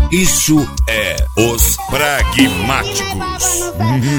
Isso é os pragmáticos.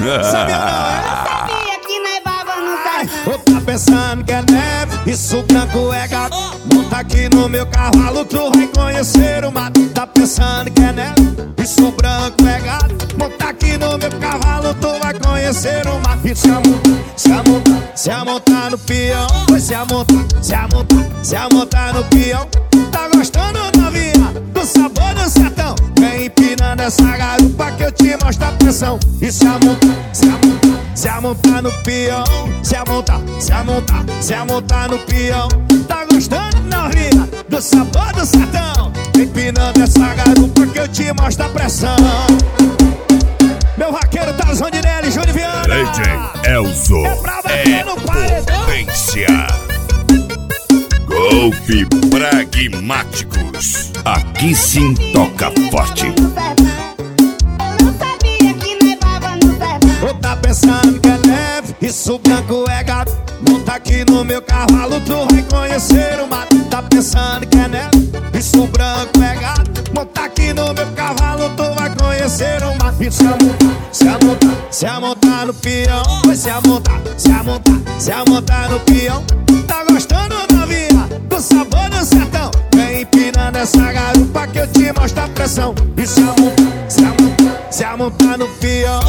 Tá pensando que é neve, isso branco é gato. Monta aqui no meu cavalo, tu vai conhecer o mato. Tá pensando que é neve, isso branco é gato. Monta aqui no meu cavalo, tu vai conhecer o mato. E se amontar no peão, vai se amontar no peão. Tá gostando, novinha, do sabor do sertão? Vem empinando essa garupa que eu te mostro a pressão. E se amontar no peão, se amontar no peão. Tá gostando, novinha, do sabor do sertão? Vem empinando essa garupa que eu te mostro a pressão. Meu vaqueiro tá Zondinelli, Júnior Viana. DJ Elzo é potência. Golpe pragmáticos. Aqui sim toca forte. Tá pensando que é neve, isso branco é gato. Monta aqui no meu cavalo, tu vai conhecer o mato. Tá pensando que é neve, isso branco é gato. Monta aqui no meu cavalo, tu vai conhecer o mato. E se amontar no peão, vai se amontar no peão. Tá gostando, novinha, do sabor do sertão? Vem empinando essa garupa que eu te mostro a pressão. E se amontar no peão,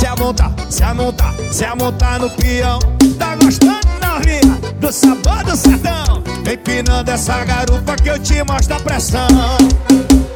se amontar no peão. Tá gostando, novinha, do sabor do sertão? Vem empinando essa garupa que eu te mostro a pressão.